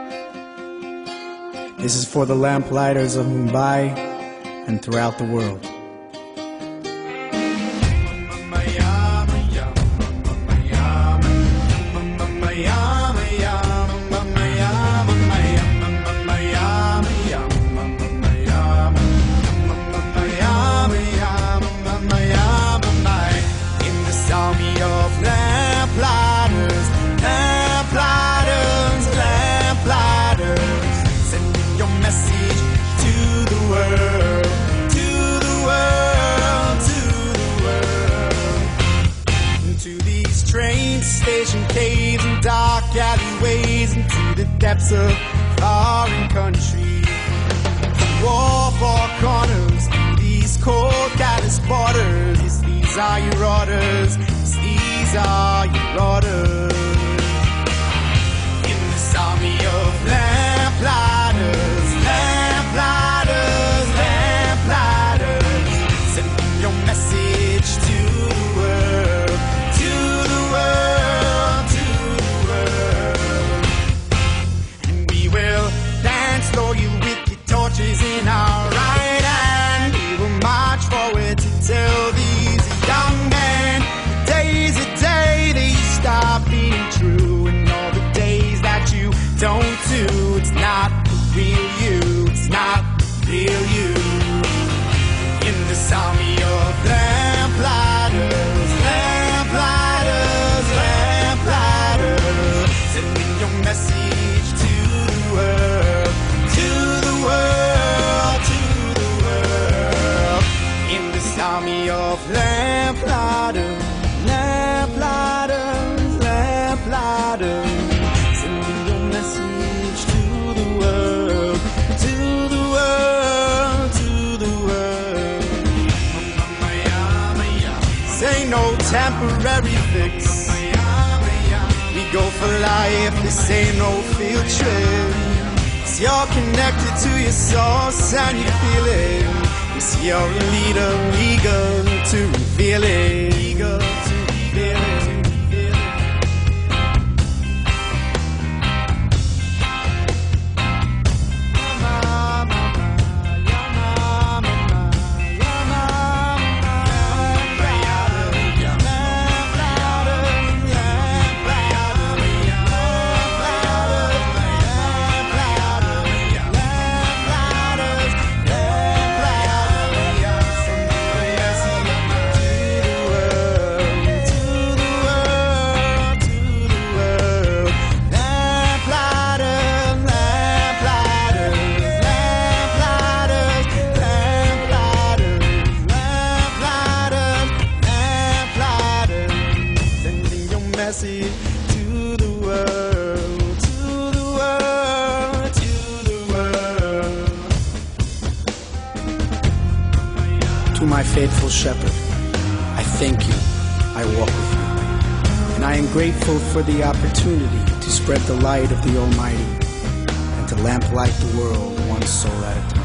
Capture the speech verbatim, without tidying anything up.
This is for the lamplighters of Mumbai and throughout the world. Station caves and dark alleyways, into the depths of foreign countries. War for corners, these cold callous borders. Yes, these are your orders. Yes, these are your orders. In this army of lamplighters, lamplighters, lamplighters, sending your message to the world, to the world. In our right hand, we will march forward to tell these young men the day's a day they stop being true, and all the days that you don't do, it's not the real you, it's not the real you. In this army of lamplighters, lamplighters, lamplighters, sending your message to the world, to the world. Army of lamplighters, lamplighters, lamplighters, sending your message to the world, to the world, to the world. Say no temporary fix. We go for life, this ain't no field trip. 'Cause you're connected to your source and you feel it. Yes, you're a leader, eager to reveal it, eager to reveal it. To the world, to the world, to the world. To my faithful shepherd, I thank you, I walk with you. And I am grateful for the opportunity to spread the light of the Almighty and to lamplight the world one soul at a time.